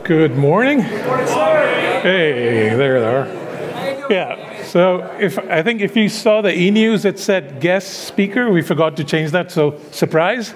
Good morning. Hey, there they are. Yeah, so I think if you saw the e-news, it said guest speaker. We forgot to change that, so surprise.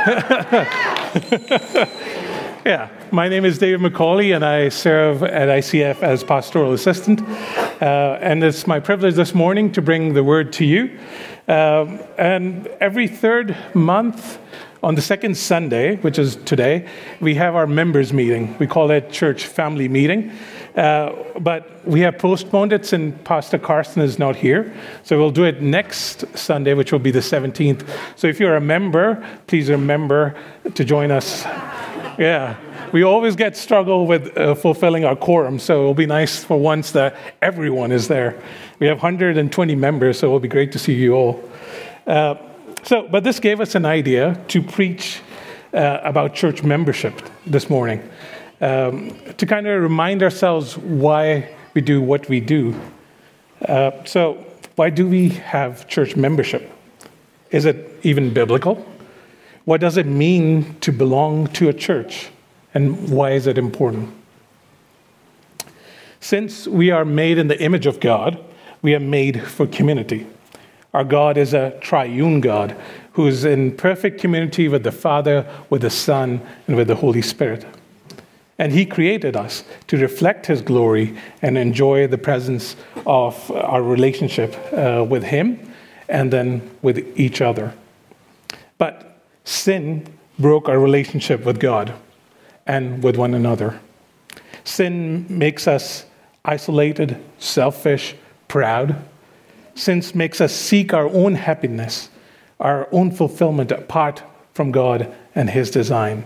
Yeah, my name is David McCauley, and I serve at ICF as pastoral assistant. And it's my privilege this morning to bring the word to you. And every third month, on the second Sunday, which is today, we have our members meeting. We call it church family meeting. But we have postponed it since Pastor Carson is not here. So we'll do it next Sunday, which will be the 17th. So if you're a member, please remember to join us. Yeah, we always get struggle with fulfilling our quorum. So it'll be nice for once that everyone is there. We have 120 members, so it'll be great to see you all. But this gave us an idea to preach about church membership this morning, to kind of remind ourselves why we do what we do. So why do we have church membership? Is it even biblical? What does it mean to belong to a church? And why is it important? Since we are made in the image of God, we are made for community. Our God is a triune God who is in perfect community with the Father, with the Son, and with the Holy Spirit. And He created us to reflect His glory and enjoy the presence of our relationship with Him and then with each other. But sin broke our relationship with God and with one another. Sin makes us isolated, selfish, proud. Sin makes us seek our own happiness, our own fulfillment apart from God and His design.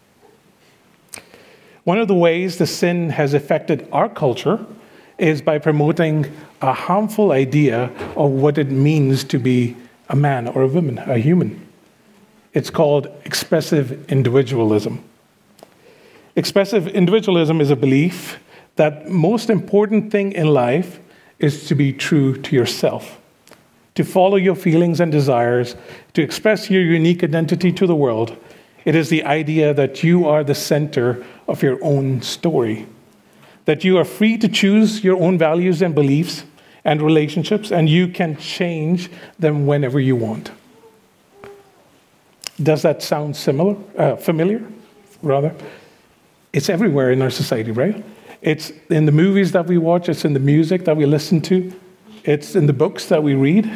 One of the ways the sin has affected our culture is by promoting a harmful idea of what it means to be a man or a woman, a human. It's called expressive individualism. Expressive individualism is a belief that the most important thing in life is to be true to yourself, to follow your feelings and desires, to express your unique identity to the world. It is the idea that you are the center of your own story, that you are free to choose your own values and beliefs and relationships, and you can change them whenever you want. Does that sound familiar? It's everywhere in our society, right? It's in the movies that we watch, it's in the music that we listen to, it's in the books that we read.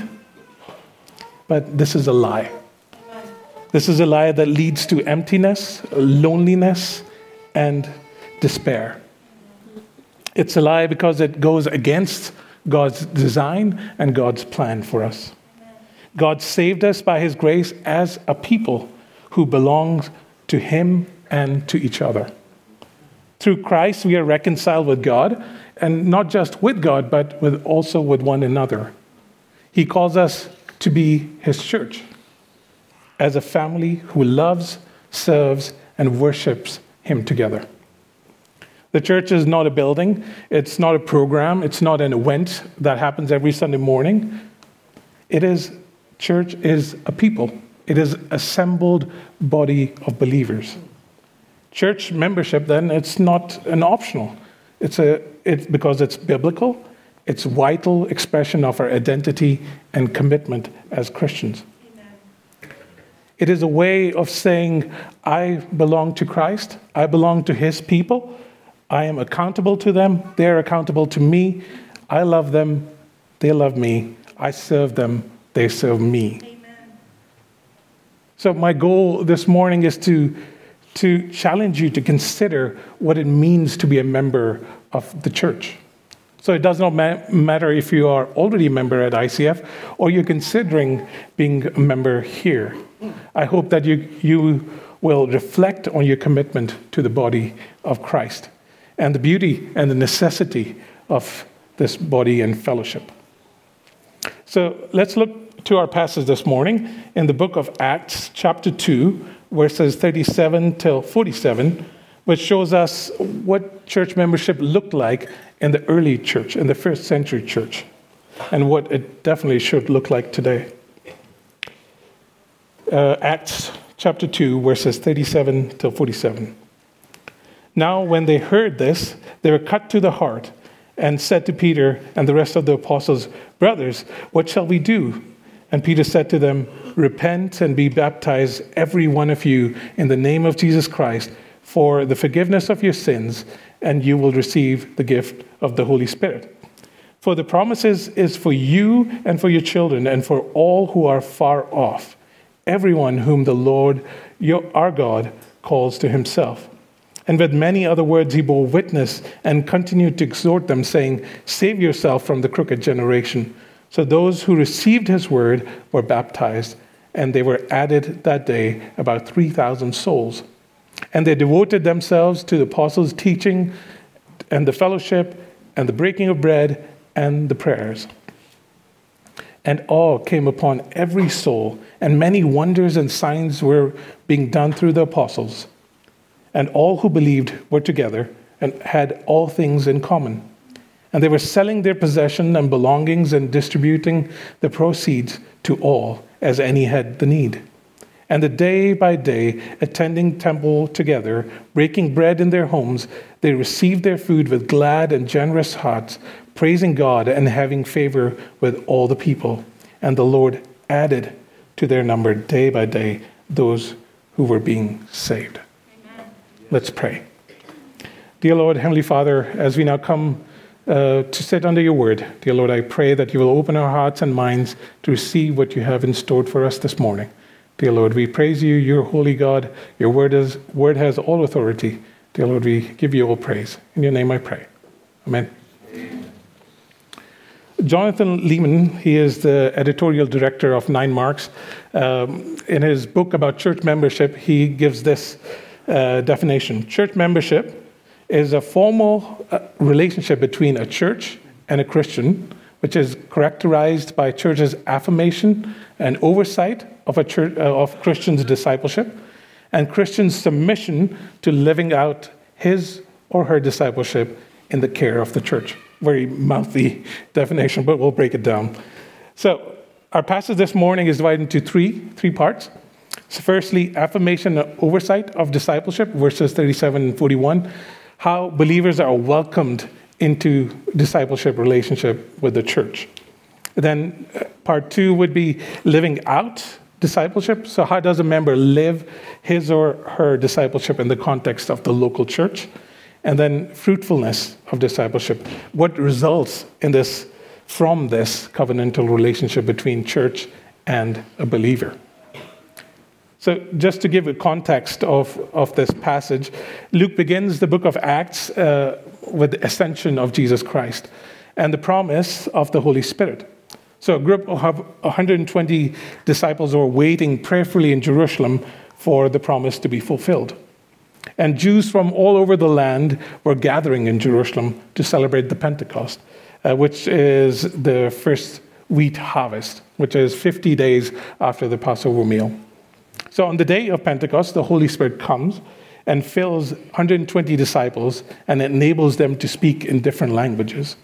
But this is a lie. This is a lie that leads to emptiness, loneliness, and despair. It's a lie because it goes against God's design and God's plan for us. God saved us by His grace as a people who belong to Him and to each other. Through Christ, we are reconciled with God, and not just with God, but also with one another. He calls us to be His church, as a family who loves, serves, and worships Him together. The church is not a building, it's not a program, it's not an event that happens every Sunday morning. Church is a people. It is an assembled body of believers. Church membership, then, it's not an optional. It's because it's biblical. It's a vital expression of our identity and commitment as Christians. Amen. It is a way of saying, I belong to Christ. I belong to His people. I am accountable to them. They're accountable to me. I love them. They love me. I serve them. They serve me. Amen. So my goal this morning is to challenge you to consider what it means to be a member of the church. So it does not matter if you are already a member at ICF or you're considering being a member here. I hope that you will reflect on your commitment to the body of Christ and the beauty and the necessity of this body and fellowship. So let's look to our passage this morning in the book of Acts, chapter 2, verses 37 till 47, which shows us what church membership looked like in the early church, in the first century church, and what it definitely should look like today. Acts chapter 2, verses 37 till 47. Now, when they heard this, they were cut to the heart and said to Peter and the rest of the apostles, "Brothers, what shall we do?" And Peter said to them, "Repent and be baptized, every one of you, in the name of Jesus Christ, for the forgiveness of your sins, and you will receive the gift of the Holy Spirit. For the promises is for you and for your children and for all who are far off, everyone whom the Lord, our God, calls to himself." And with many other words he bore witness and continued to exhort them, saying, "Save yourself from the crooked generation." So those who received his word were baptized, and they were added that day about 3,000 souls. And they devoted themselves to the apostles' teaching and the fellowship and the breaking of bread and the prayers. And awe came upon every soul, and many wonders and signs were being done through the apostles. And all who believed were together and had all things in common. And they were selling their possession and belongings and distributing the proceeds to all as any had the need. And the day by day, attending temple together, breaking bread in their homes, they received their food with glad and generous hearts, praising God and having favor with all the people. And the Lord added to their number day by day those who were being saved. Amen. Let's pray. Dear Lord, Heavenly Father, as we now come to sit under your word, dear Lord, I pray that you will open our hearts and minds to receive what you have in store for us this morning. Dear Lord, we praise you, you're holy God. Your word has all authority. Dear Lord, we give you all praise. In your name I pray. Amen. Jonathan Leeman, he is the editorial director of 9 Marks. In his book about church membership, he gives this definition. Church membership is a formal relationship between a church and a Christian, which is characterized by church's affirmation and oversight of Christians' discipleship, and Christians' submission to living out his or her discipleship in the care of the church. Very mouthy definition, but we'll break it down. So our passage this morning is divided into three parts. So firstly, affirmation and oversight of discipleship, verses 37 and 41. How believers are welcomed into discipleship relationship with the church. Then part 2 would be living out discipleship. So how does a member live his or her discipleship in the context of the local church? And then fruitfulness of discipleship. What results from this covenantal relationship between church and a believer? So just to give a context of this passage, Luke begins the book of Acts with the ascension of Jesus Christ and the promise of the Holy Spirit. So a group of 120 disciples were waiting prayerfully in Jerusalem for the promise to be fulfilled. And Jews from all over the land were gathering in Jerusalem to celebrate the Pentecost, which is the first wheat harvest, which is 50 days after the Passover meal. So on the day of Pentecost, the Holy Spirit comes and fills 120 disciples and enables them to speak in different languages.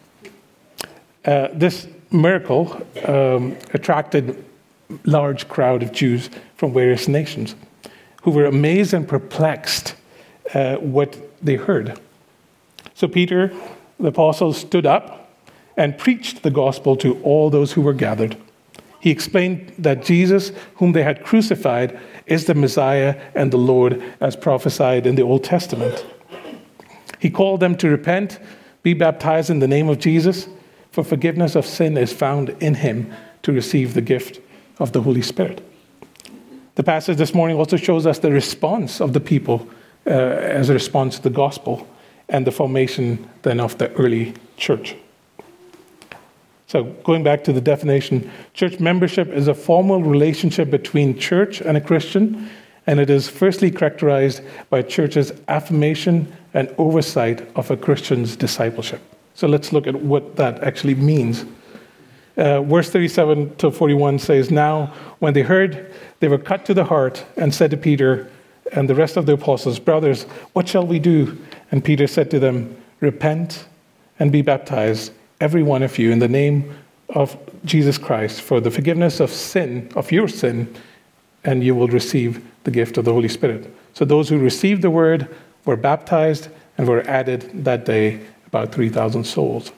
This miracle attracted a large crowd of Jews from various nations who were amazed and perplexed what they heard. So Peter, the apostle, stood up and preached the gospel to all those who were gathered. He explained that Jesus, whom they had crucified, is the Messiah and the Lord, as prophesied in the Old Testament. He called them to repent, be baptized in the name of Jesus, for forgiveness of sin is found in him, to receive the gift of the Holy Spirit. The passage this morning also shows us the response of the people as a response to the gospel and the formation then of the early church. So going back to the definition, church membership is a formal relationship between church and a Christian, and it is firstly characterized by church's affirmation and oversight of a Christian's discipleship. So let's look at what that actually means. Verse 37 to 41 says, "Now when they heard, they were cut to the heart and said to Peter and the rest of the apostles, 'Brothers, what shall we do?' And Peter said to them, 'Repent and be baptized, every one of you, in the name of Jesus Christ, for the forgiveness of sin, of your sin, and you will receive the gift of the Holy Spirit.' So those who received the word were baptized, and were added that day about 3,000 souls.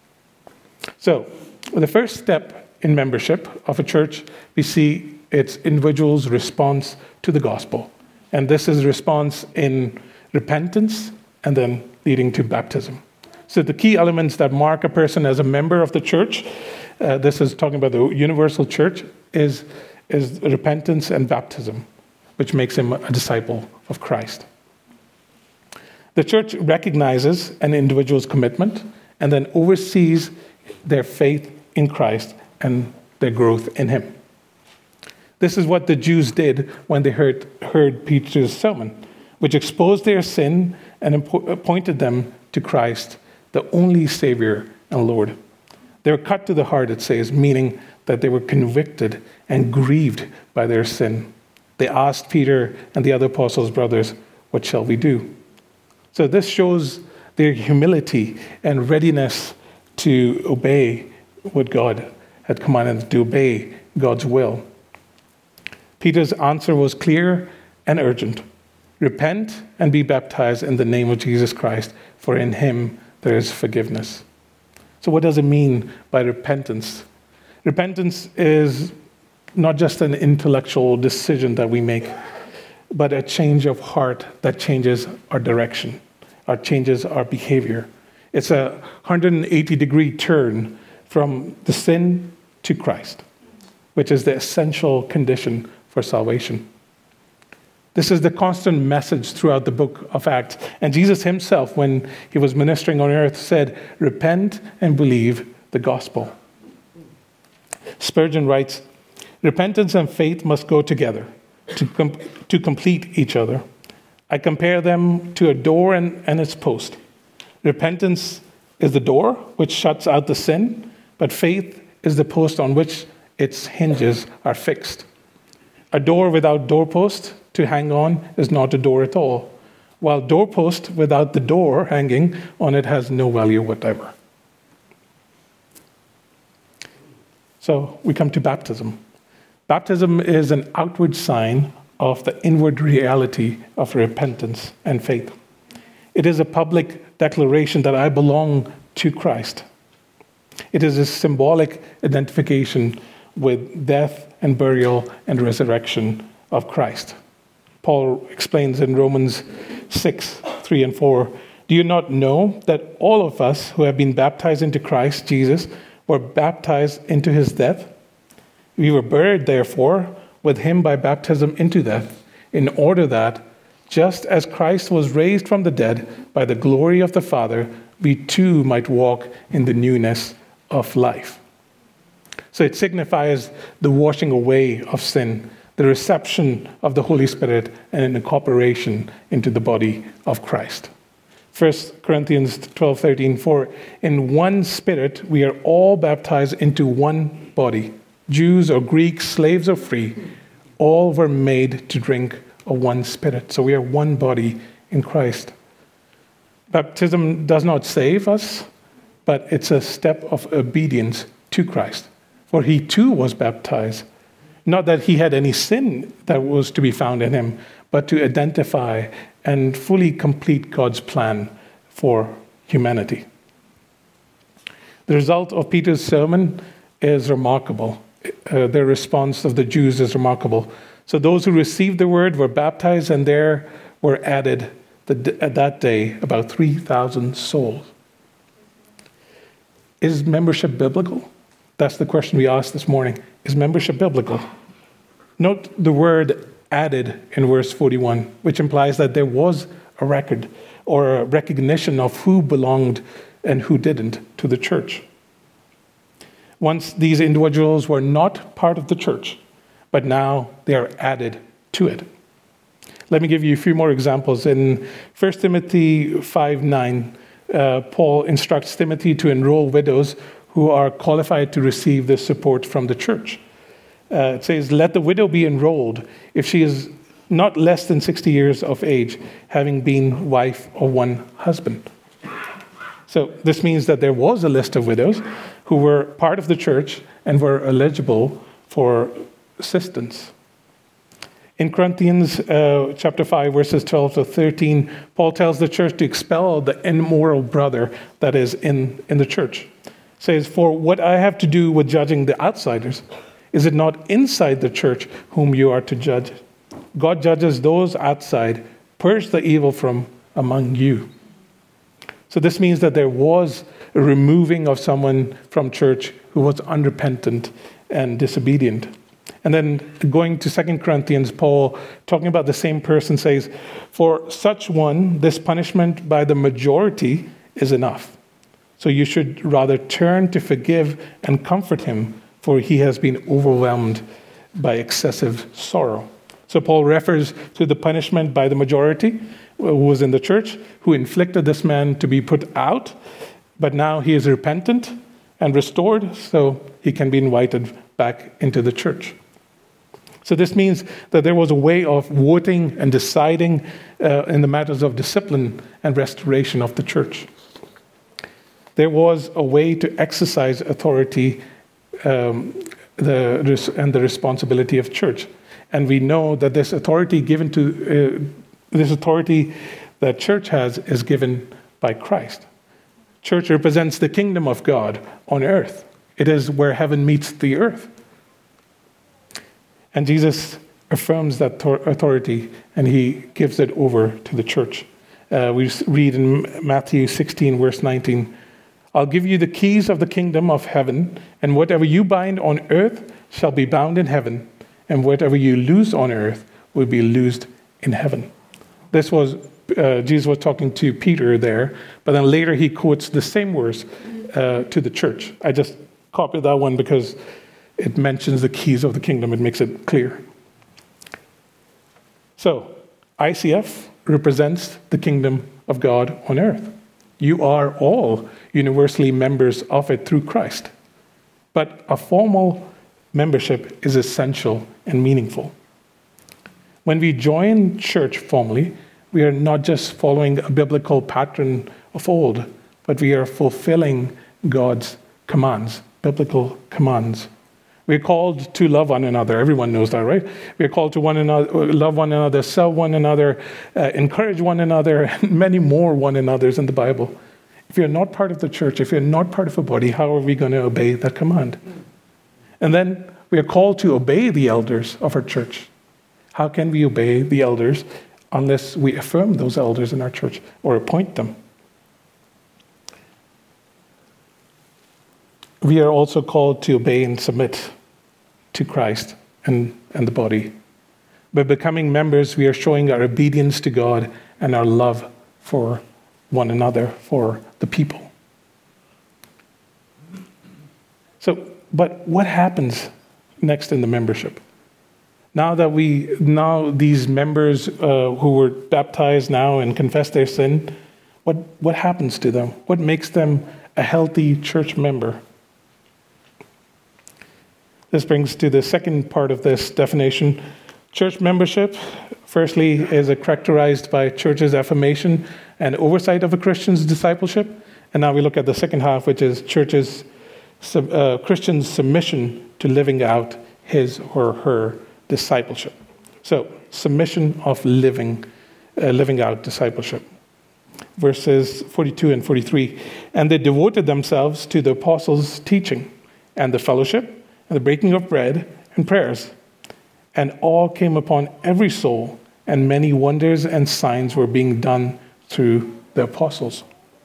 So, the first step in membership of a church, we see it's individuals' response to the gospel. And this is response in repentance and then leading to baptism. So the key elements that mark a person as a member of the church, this is talking about the universal church, is repentance and baptism, which makes him a disciple of Christ. The church recognizes an individual's commitment and then oversees their faith in Christ and their growth in him. This is what the Jews did when they heard Peter's sermon, which exposed their sin and pointed them to Christ, the only Savior and Lord. They were cut to the heart, it says, meaning that they were convicted and grieved by their sin. They asked Peter and the other apostles' brothers, "What shall we do?" So this shows their humility and readiness to obey what God had commanded, to obey God's will. Peter's answer was clear and urgent. Repent and be baptized in the name of Jesus Christ, for in him there is forgiveness. So what does it mean by repentance? Repentance is not just an intellectual decision that we make, but a change of heart that changes our direction, or changes our behavior. It's a 180-degree turn from the sin to Christ, which is the essential condition for salvation. This is the constant message throughout the book of Acts. And Jesus himself, when he was ministering on earth, said, "Repent and believe the gospel." Spurgeon writes, "Repentance and faith must go together to complete each other. I compare them to a door and its post. Repentance is the door which shuts out the sin, but faith is the post on which its hinges are fixed. A door without doorpost to hang on is not a door at all, while doorpost without the door hanging on it has no value whatever." So we come to baptism. Baptism is an outward sign of the inward reality of repentance and faith. It is a public declaration that I belong to Christ. It is a symbolic identification with death and burial and resurrection of Christ. Paul explains in Romans 6:3-4, "Do you not know that all of us who have been baptized into Christ Jesus were baptized into his death? We were buried, therefore, with him by baptism into death, in order that, just as Christ was raised from the dead by the glory of the Father, we too might walk in the newness of life." So it signifies the washing away of sin, the reception of the Holy Spirit, and an incorporation into the body of Christ. 1 Corinthians 12:13, "For in one Spirit we are all baptized into one body, Jews or Greeks, slaves or free, all were made to drink of one Spirit." So we are one body in Christ. Baptism does not save us, but it's a step of obedience to Christ. For he too was baptized. Not that he had any sin that was to be found in him, but to identify and fully complete God's plan for humanity. The result of Peter's sermon is remarkable. The response of the Jews is remarkable. So those who received the word were baptized, and there were added at that day about 3,000 souls. Is membership biblical? That's the question we asked this morning. Is membership biblical? Note the word "added" in verse 41, which implies that there was a record or a recognition of who belonged and who didn't to the church. Once these individuals were not part of the church, but now they are added to it. Let me give you a few more examples. In 1 Timothy 5:9, Paul instructs Timothy to enroll widows who are qualified to receive the support from the church. It says, "Let the widow be enrolled if she is not less than 60 years of age, having been wife of one husband." So this means that there was a list of widows who were part of the church and were eligible for assistance. In Corinthians chapter 5, verses 12 to 13, Paul tells the church to expel the immoral brother that is in the church. Says, "For what I have to do with judging the outsiders, is it not inside the church whom you are to judge? God judges those outside. Purge the evil from among you." So this means that there was a removing of someone from church who was unrepentant and disobedient. And then going to 2 Corinthians, Paul, talking about the same person, says, "For such one, this punishment by the majority is enough. So you should rather turn to forgive and comfort him, for he has been overwhelmed by excessive sorrow." So Paul refers to the punishment by the majority who was in the church, who inflicted this man to be put out, but now he is repentant and restored, so he can be invited back into the church. So this means that there was a way of voting and deciding in the matters of discipline and restoration of the church. There was a way to exercise authority and the responsibility of church. And we know that this authority that church has is given by Christ. Church represents the kingdom of God on earth. It is where heaven meets the earth. And Jesus affirms that authority, and he gives it over to the church. We read in Matthew 16, verse 19, "I'll give you the keys of the kingdom of heaven, and whatever you bind on earth shall be bound in heaven, and whatever you loose on earth will be loosed in heaven." This was, Jesus was talking to Peter there, but then later he quotes the same words to the church. I just copied that one because it mentions the keys of the kingdom. It makes it clear. So, ICF represents the kingdom of God on earth. You are all universally members of it through Christ. But a formal membership is essential and meaningful. When we join church formally, we are not just following a biblical pattern of old, but we are fulfilling God's commands, biblical commands. We're called to love one another. Everyone knows that, right? We're called to love one another, serve one another, encourage one another, and many more one another's in the Bible. If you're not part of the church, if you're not part of a body, how are we going to obey that command? And then we are called to obey the elders of our church. How can we obey the elders unless we affirm those elders in our church or appoint them? We are also called to obey and submit to Christ and the body. By becoming members, we are showing our obedience to God and our love for one another, for the people. So, but what happens next in the membership? Now these members who were baptized now and confess their sin, what happens to them? What makes them a healthy church member? This brings to the second part of this definition. Church membership, firstly, is characterized by church's affirmation and oversight of a Christian's discipleship. And now we look at the second half, which is Christian's submission to living out his or her discipleship. So, submission of living out discipleship. Verses 42 and 43. "And they devoted themselves to the apostles' teaching and the fellowship, and the breaking of bread and prayers. And awe came upon every soul, and many wonders and signs were being done through the apostles."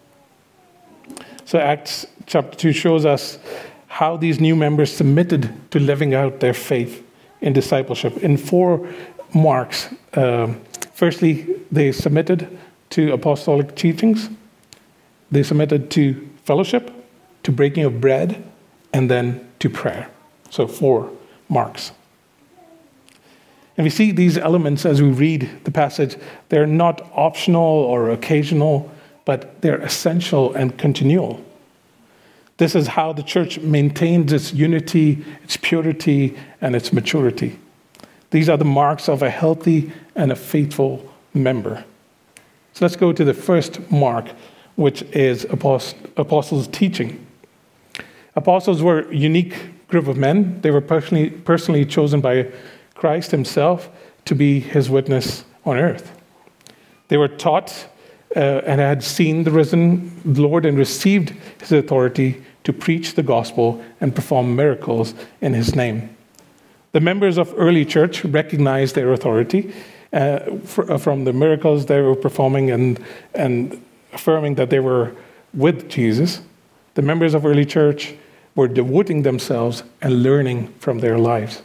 So Acts chapter 2 shows us how these new members submitted to living out their faith in discipleship in 4 marks. Firstly, they submitted to apostolic teachings. They submitted to fellowship, to breaking of bread, and then to prayer. So 4 marks. And we see these elements as we read the passage. They're not optional or occasional, but they're essential and continual. This is how the church maintains its unity, its purity, and its maturity. These are the marks of a healthy and a faithful member. So let's go to the first mark, which is apostles' teaching. Apostles were a unique group of men. They were personally chosen by Christ himself to be his witness on earth. They were taught and had seen the risen Lord and received his authority to preach the gospel and perform miracles in his name. The members of early church recognized their authority from the miracles they were performing and affirming that they were with Jesus. The members of early church were devoting themselves and learning from their lives.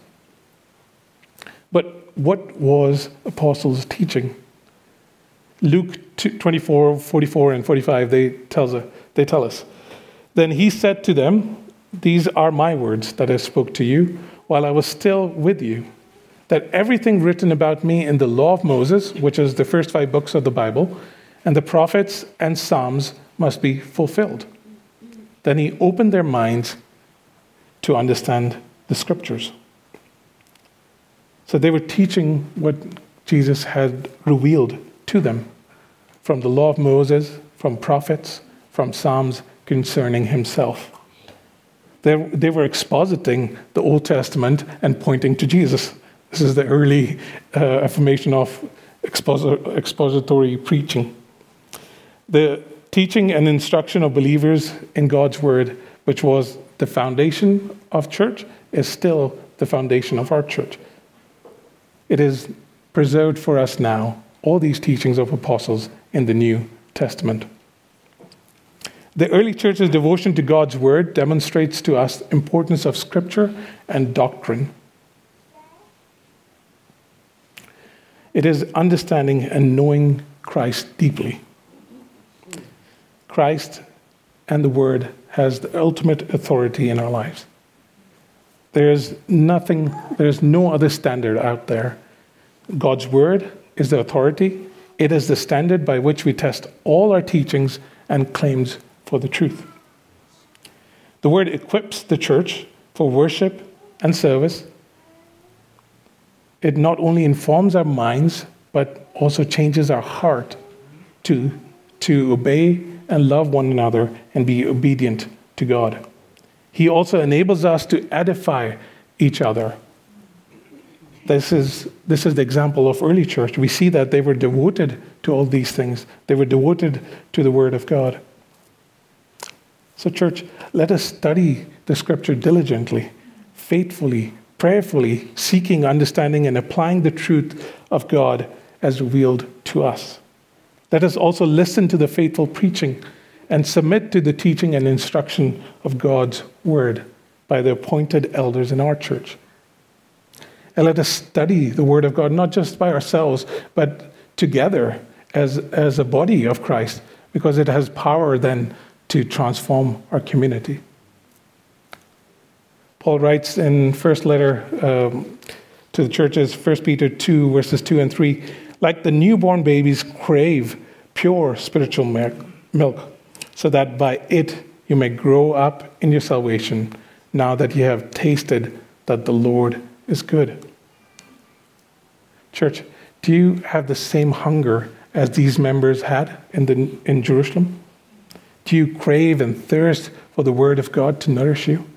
But what was apostles' teaching? Luke 24, 44, and 45, they tell us. Then he said to them, "These are my words that I spoke to you while I was still with you, that everything written about me in the law of Moses," which is the first 5 books of the Bible, "and the prophets and Psalms must be fulfilled." Then he opened their minds to understand the scriptures. So they were teaching what Jesus had revealed to them from the law of Moses, from prophets, from Psalms concerning himself. They were expositing the Old Testament and pointing to Jesus. This is the early affirmation of expository preaching. The teaching and instruction of believers in God's word, which was the foundation of church, is still the foundation of our church. It is preserved for us now, all these teachings of apostles in the New Testament. The early church's devotion to God's word demonstrates to us the importance of scripture and doctrine. It is understanding and knowing Christ deeply. Christ and the word has the ultimate authority in our lives. There is no other standard out there. God's word is the authority. It is the standard by which we test all our teachings and claims for the truth. The word equips the church for worship and service. It not only informs our minds, but also changes our heart to obey and love one another and be obedient to God. He also enables us to edify each other. This is the example of early church. We see that they were devoted to all these things. They were devoted to the word of God. So church, let us study the scripture diligently, faithfully, prayerfully, seeking understanding and applying the truth of God as revealed to us. Let us also listen to the faithful preaching and submit to the teaching and instruction of God's word by the appointed elders in our church. And let us study the word of God, not just by ourselves, but together as a body of Christ, because it has power then to transform our community. Paul writes in first letter to the churches, 1 Peter 2, verses 2 and 3, like the newborn babies crave pure spiritual milk, so that by it you may grow up in your salvation, now that you have tasted that the Lord is good. Church, do you have the same hunger as these members had in Jerusalem? Do you crave and thirst for the word of God to nourish you?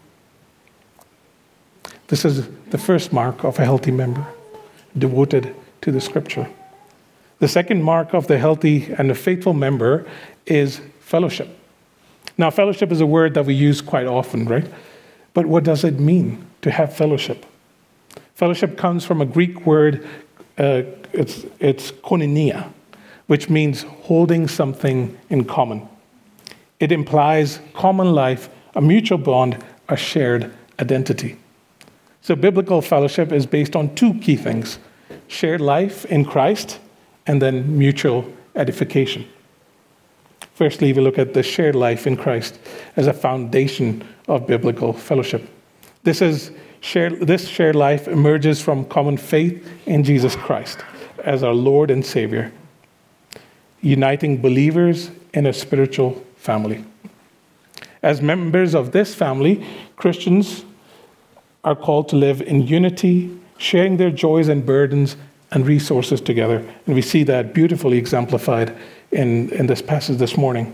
This is the first mark of a healthy member, devoted to the scripture. The second mark of the healthy and the faithful member is fellowship. Now, fellowship is a word that we use quite often, right? But what does it mean to have fellowship? Fellowship comes from a Greek word, it's koinonia, which means holding something in common. It implies common life, a mutual bond, a shared identity. So biblical fellowship is based on 2 key things: shared life in Christ and then mutual edification. Firstly, we look at the shared life in Christ as a foundation of biblical fellowship. This shared life emerges from common faith in Jesus Christ as our Lord and Savior, uniting believers in a spiritual family. As members of this family, Christians are called to live in unity, sharing their joys and burdens and resources together. And we see that beautifully exemplified in this passage this morning.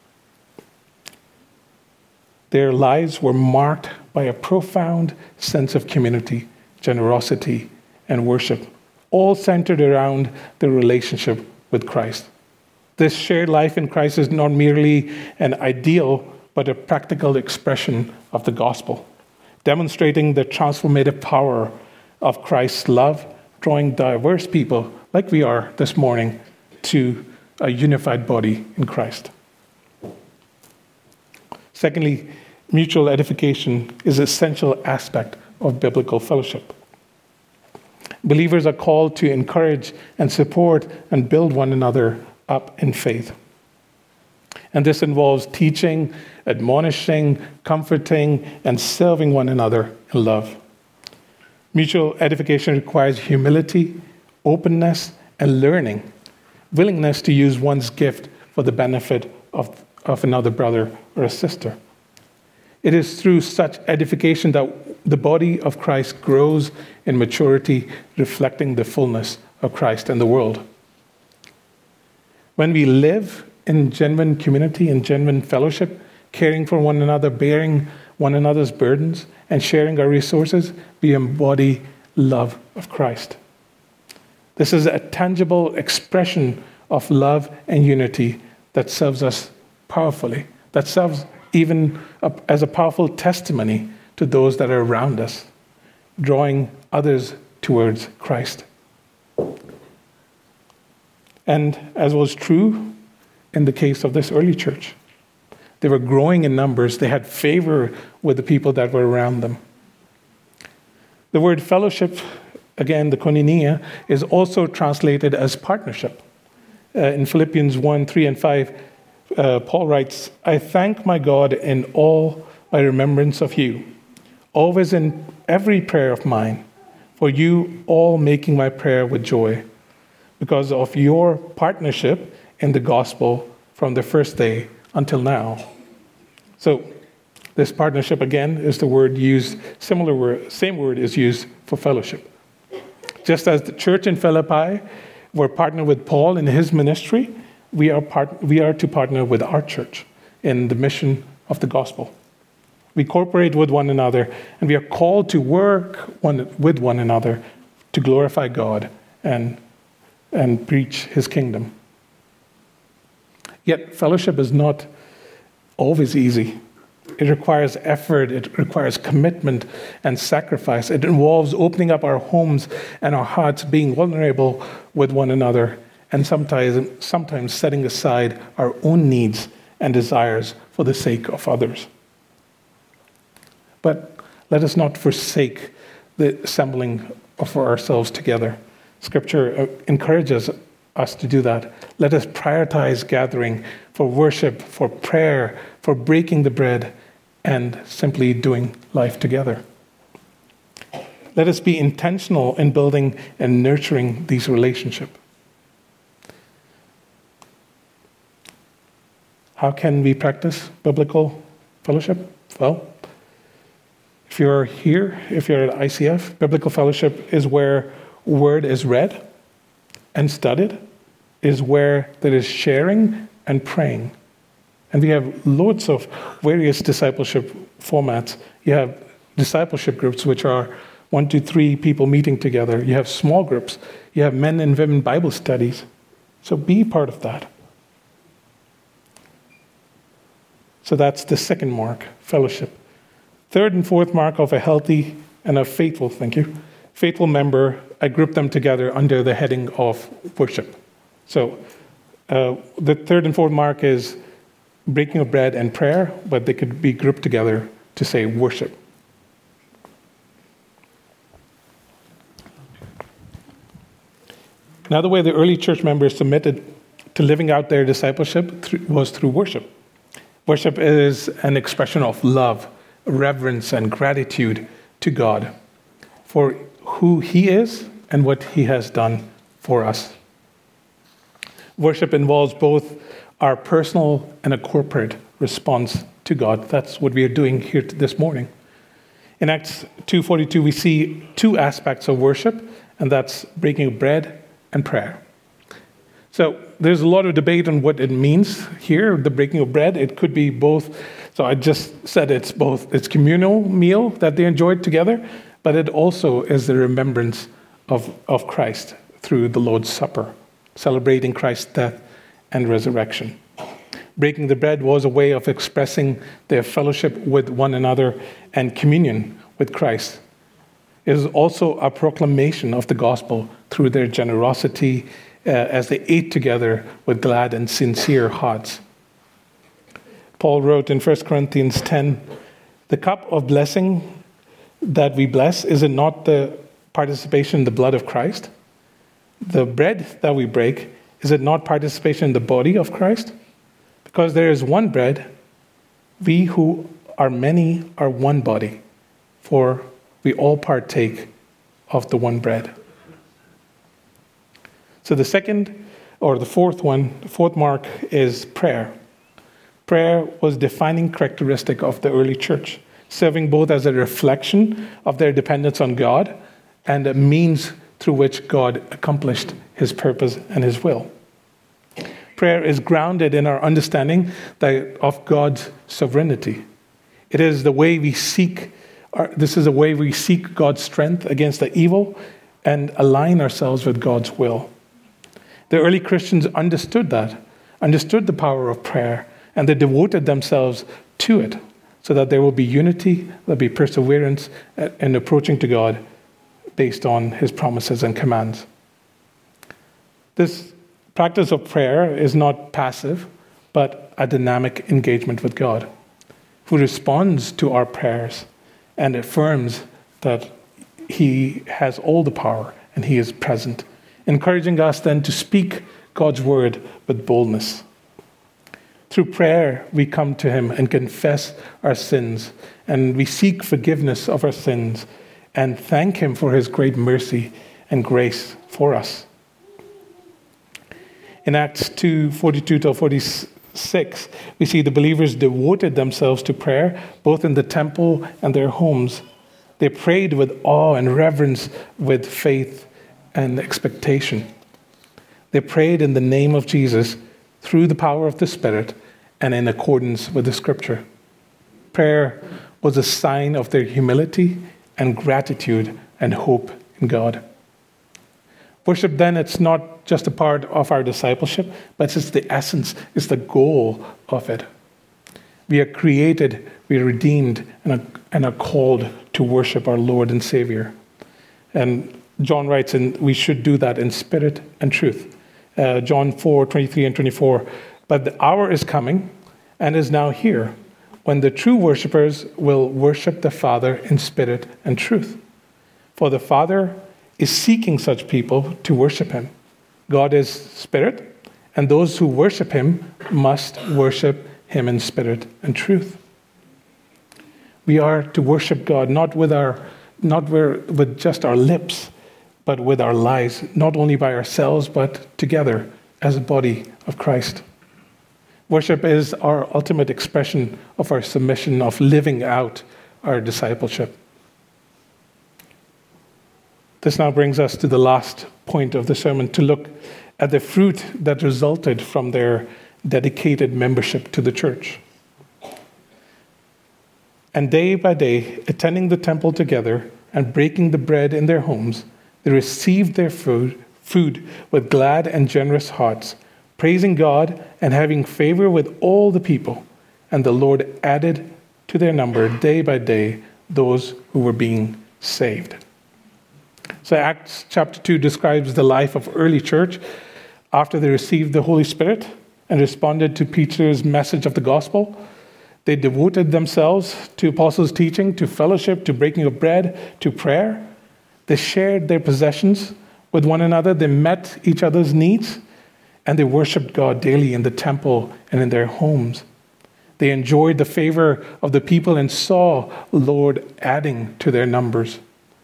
Their lives were marked by a profound sense of community, generosity, and worship, all centered around the relationship with Christ. This shared life in Christ is not merely an ideal, but a practical expression of the gospel, demonstrating the transformative power of Christ's love, drawing diverse people, like we are this morning, to a unified body in Christ. Secondly, mutual edification is an essential aspect of biblical fellowship. Believers are called to encourage and support and build one another up in faith. And this involves teaching, admonishing, comforting, and serving one another in love. Mutual edification requires humility, openness, and learning, willingness to use one's gift for the benefit of another brother or a sister. It is through such edification that the body of Christ grows in maturity, reflecting the fullness of Christ in the world. When we live in genuine community and genuine fellowship, caring for one another, bearing one another's burdens, and sharing our resources, we embody love of Christ. This is a tangible expression of love and unity that serves us powerfully, that serves even as a powerful testimony to those that are around us, drawing others towards Christ. And as was true in the case of this early church, they were growing in numbers. They had favor with the people that were around them. The word fellowship, again, the koinonia, is also translated as partnership. In Philippians 1, 3, and 5, Paul writes, "I thank my God in all my remembrance of you, always in every prayer of mine, for you all making my prayer with joy, because of your partnership in the gospel from the first day until now." So this partnership, again, is the word used, same word is used for fellowship. Just as the church in Philippi were partnered with Paul in his ministry, we are to partner with our church in the mission of the gospel. We cooperate with one another, and we are called to work with one another to glorify God and preach his kingdom. Yet fellowship is not always easy. It requires effort, it requires commitment and sacrifice. It involves opening up our homes and our hearts, being vulnerable with one another, and sometimes setting aside our own needs and desires for the sake of others. But let us not forsake the assembling of ourselves together. Scripture encourages us to do that. Let us prioritize gathering for worship, for prayer, for breaking the bread, and simply doing life together. Let us be intentional in building and nurturing these relationships. How can we practice biblical fellowship? Well, if you're here, if you're at ICF, biblical fellowship is where word is read and studied, is where there is sharing and praying. And we have loads of various discipleship formats. You have discipleship groups, which are 1 to 3 people meeting together. You have small groups. You have men and women Bible studies. So be part of that. So that's the second mark, fellowship. Third and fourth mark of a healthy and a faithful member, I group them together under the heading of worship. So the third and fourth mark is breaking of bread and prayer, but they could be grouped together to say worship. Now, the way the early church members submitted to living out their discipleship was through worship. Worship is an expression of love, reverence, and gratitude to God for who he is and what he has done for us. Worship involves both our personal and a corporate response to God. That's what we are doing here this morning. In Acts 2:42, we see 2 aspects of worship, and that's breaking of bread and prayer. So there's a lot of debate on what it means here, the breaking of bread. It could be both. So I just said it's both. It's communal meal that they enjoyed together, but it also is the remembrance of Christ through the Lord's Supper, celebrating Christ's death and resurrection. Breaking the bread was a way of expressing their fellowship with one another and communion with Christ. It is also a proclamation of the gospel through their generosity as they ate together with glad and sincere hearts. Paul wrote in 1 Corinthians 10, "The cup of blessing that we bless, is it not the participation in the blood of Christ? The bread that we break, is it not participation in the body of Christ? Because there is one bread, we who are many are one body, for we all partake of the one bread." So the fourth mark is prayer. Prayer was a defining characteristic of the early church, serving both as a reflection of their dependence on God and a means through which God accomplished his purpose and his will. Prayer is grounded in our understanding of God's sovereignty. It is the way we seek. This is a way we seek God's strength against the evil and align ourselves with God's will. The early Christians understood the power of prayer, and they devoted themselves to it so that there will be unity, there'll be perseverance in approaching to God based on his promises and commands. This practice of prayer is not passive, but a dynamic engagement with God, who responds to our prayers and affirms that he has all the power and he is present, encouraging us then to speak God's word with boldness. Through prayer, we come to him and confess our sins, and we seek forgiveness of our sins and thank him for his great mercy and grace for us. In Acts 2:42-46, we see the believers devoted themselves to prayer, both in the temple and their homes. They prayed with awe and reverence, with faith and expectation. They prayed in the name of Jesus through the power of the Spirit and in accordance with the Scripture. Prayer was a sign of their humility and gratitude and hope in God. Worship, then, it's not just a part of our discipleship, but it's the essence, it's the goal of it. We are created, we are redeemed, and are called to worship our Lord and Savior. And John writes, and we should do that in spirit and truth. John 4:23 and 24. "But the hour is coming and is now here, when the true worshipers will worship the Father in spirit and truth. For the Father is seeking such people to worship him. God is spirit, and those who worship him must worship him in spirit and truth." We are to worship God not with just our lips, but with our lives, not only by ourselves, but together as a body of Christ. Worship is our ultimate expression of our submission, of living out our discipleship. This now brings us to the last point of the sermon, to look at the fruit that resulted from their dedicated membership to the church. "And day by day, attending the temple together and breaking the bread in their homes, they received their food with glad and generous hearts, praising God and having favor with all the people. And the Lord added to their number day by day those who were being saved." So Acts chapter 2 describes the life of early church after they received the Holy Spirit and responded to Peter's message of the gospel. They devoted themselves to apostles' teaching, to fellowship, to breaking of bread, to prayer. They shared their possessions with one another. They met each other's needs, and they worshiped God daily in the temple and in their homes. They enjoyed the favor of the people and saw the Lord adding to their numbers.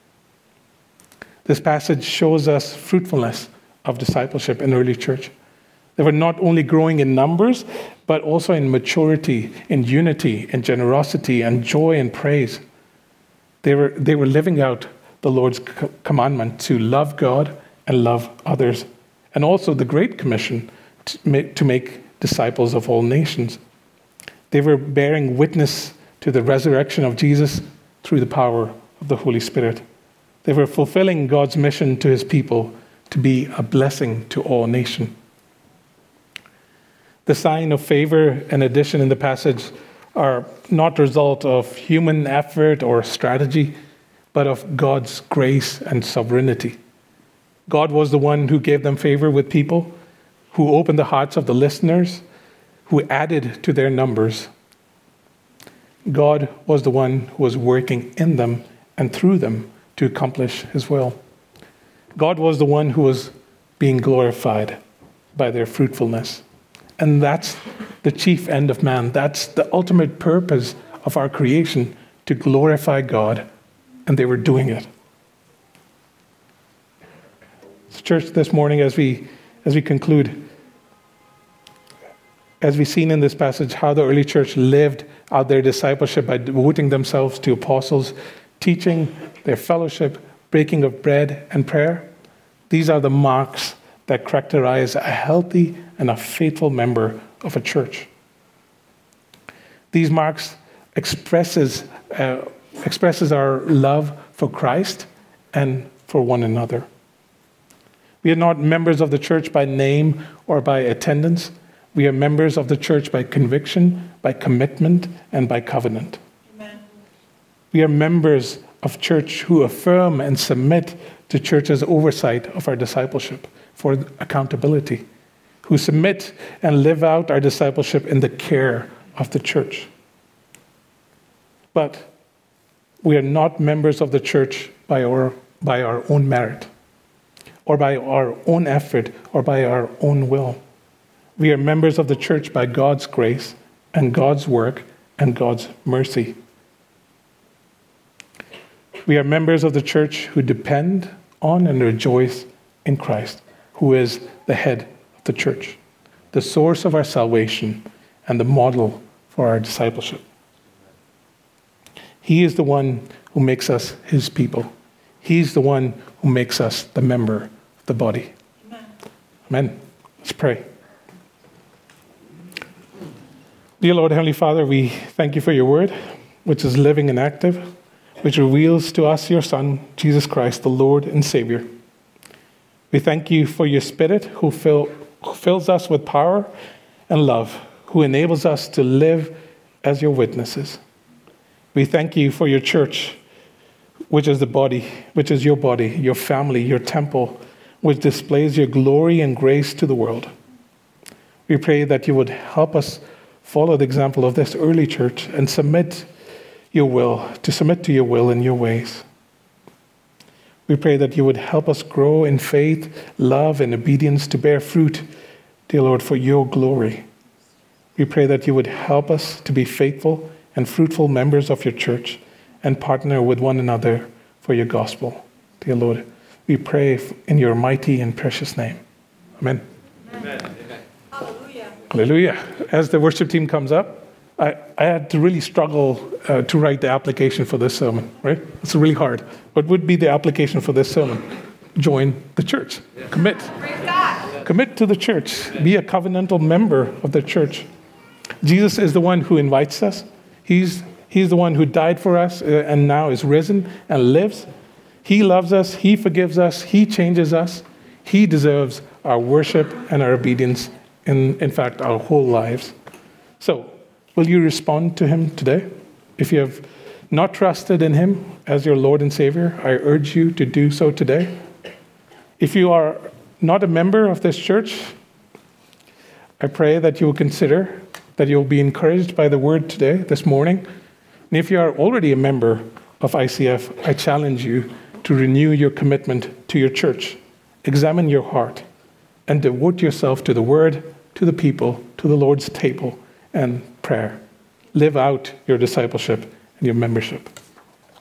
This passage shows us fruitfulness of discipleship in the early church. They were not only growing in numbers, but also in maturity, in unity, in generosity, and joy and praise. They were living out the Lord's commandment to love God and love others, and also the Great Commission to make disciples of all nations. They were bearing witness to the resurrection of Jesus through the power of the Holy Spirit. They were fulfilling God's mission to his people to be a blessing to all nations. The sign of favor and addition in the passage are not the result of human effort or strategy, but of God's grace and sovereignty. God was the one who gave them favor with people, who opened the hearts of the listeners, who added to their numbers. God was the one who was working in them and through them to accomplish his will. God was the one who was being glorified by their fruitfulness. And that's the chief end of man. That's the ultimate purpose of our creation, to glorify God. And they were doing it. So church, this morning as we conclude, as we've seen in this passage how the early church lived out their discipleship by devoting themselves to apostles, teaching, their fellowship, breaking of bread, and prayer. These are the marks that characterize a healthy and a faithful member of a church. These marks expresses our love for Christ and for one another. We are not members of the church by name or by attendance. We are members of the church by conviction, by commitment, and by covenant. Amen. We are members of church who affirm and submit to church's oversight of our discipleship for accountability, who submit and live out our discipleship in the care of the church. But we are not members of the church by our own merit, or by our own effort, or by our own will. We are members of the church by God's grace and God's work and God's mercy. We are members of the church who depend on and rejoice in Christ, who is the head of the church, the source of our salvation and the model for our discipleship. He is the one who makes us his people. He's the one who makes us the member of the body. Amen. Amen. Let's pray. Dear Lord, Heavenly Father, we thank you for your word, which is living and active, which reveals to us your Son, Jesus Christ, the Lord and Savior. We thank you for your Spirit who fills us with power and love, who enables us to live as your witnesses. We thank you for your church, which is the body, which is your body, your family, your temple, which displays your glory and grace to the world. We pray that you would help us follow the example of this early church and submit to your will and your ways. We pray that you would help us grow in faith, love, and obedience to bear fruit, dear Lord, for your glory. We pray that you would help us to be faithful and fruitful members of your church and partner with one another for your gospel. Dear Lord, we pray in your mighty and precious name. Amen. Amen. Hallelujah. Hallelujah. As the worship team comes up, I had to really struggle to write the application for this sermon, right? It's really hard. What would be the application for this sermon? Join the church. Commit. Praise God. Commit to the church. Be a covenantal member of the church. Jesus is the one who invites us. He's the one who died for us and now is risen and lives. He loves us. He forgives us. He changes us. He deserves our worship and our obedience, in fact, our whole lives. So, will you respond to him today? If you have not trusted in him as your Lord and Savior, I urge you to do so today. If you are not a member of this church, I pray that you will consider, that you will be encouraged by the word today, this morning. And if you are already a member of ICF, I challenge you to renew your commitment to your church. Examine your heart and devote yourself to the word, to the people, to the Lord's table, and prayer. Live out your discipleship and your membership.